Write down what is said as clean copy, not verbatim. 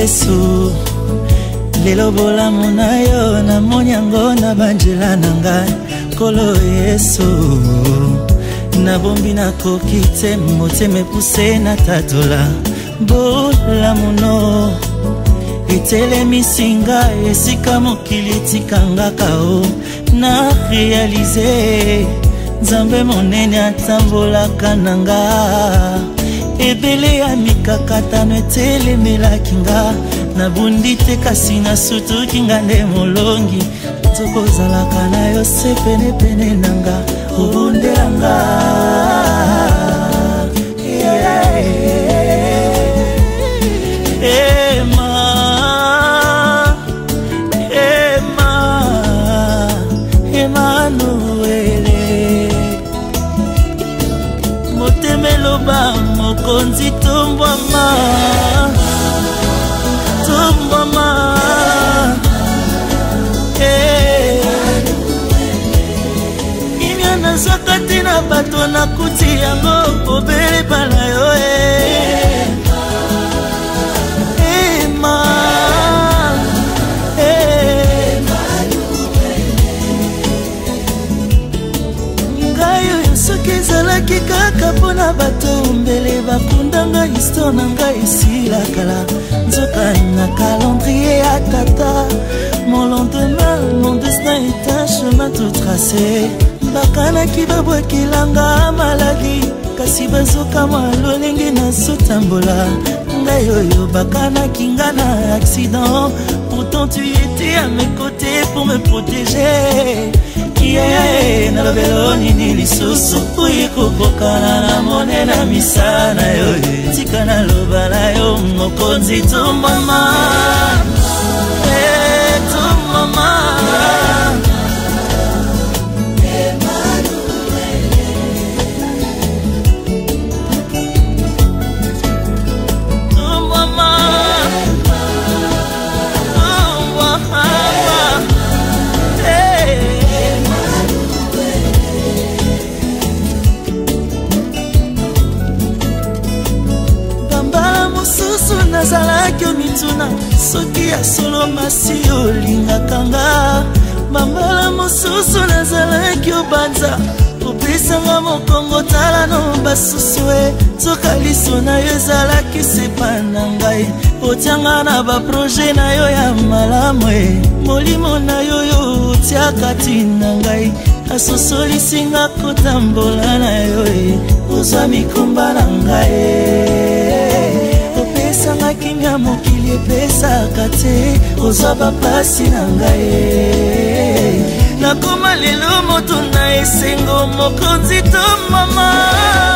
Yesu lelo bolamu na yo na monyango na banjela na ngai kolo Yesu na bombi na kokite motema epuse na tatola bolamu no etelemisi ngai esika mokili etikanga kao na realize Nzambe monene atambolaka na nga ebele ya mikakatano etelemelaki nga nabundi te kasi nasutuki nga nde molongi tokozalaka na yo se penepene na nga obondela nga mokonzi tombwama kimia nazwaka te na bato na kuti yango obele bana yo soki kaka pona bato mbele bakundanga histoire na ngai esila kala nzoka na calendrier ya tata mon lendemain mon destin est un chemin tout tracé bakanaki babwekelanga maladi kasi bazoka mwa lolenge nazotambola ngai oyo bakanaki nga na accident pourtant tu étais à mes côtés pour me protéger na lobelo nini lisusu uyikubokana na monena misana yo tika na loba na yo mokonzi tumama tumama nazalaki omituna soki ya solo masi olingaka nga bambala mosusu nazalaki obanza opesanga mokongo tala no basusu soka liso na yo ezalaki sepa na ngai otianga na baproje na yo ya malamu molimo na yo yo otiaka tina ngai asosolisinga kotambola na yo ozwa mikumba na ngai sanga kimia mokili epesaka te ozwa bapasi na ngai nakoma lelo moto na esengo mokonzi to mama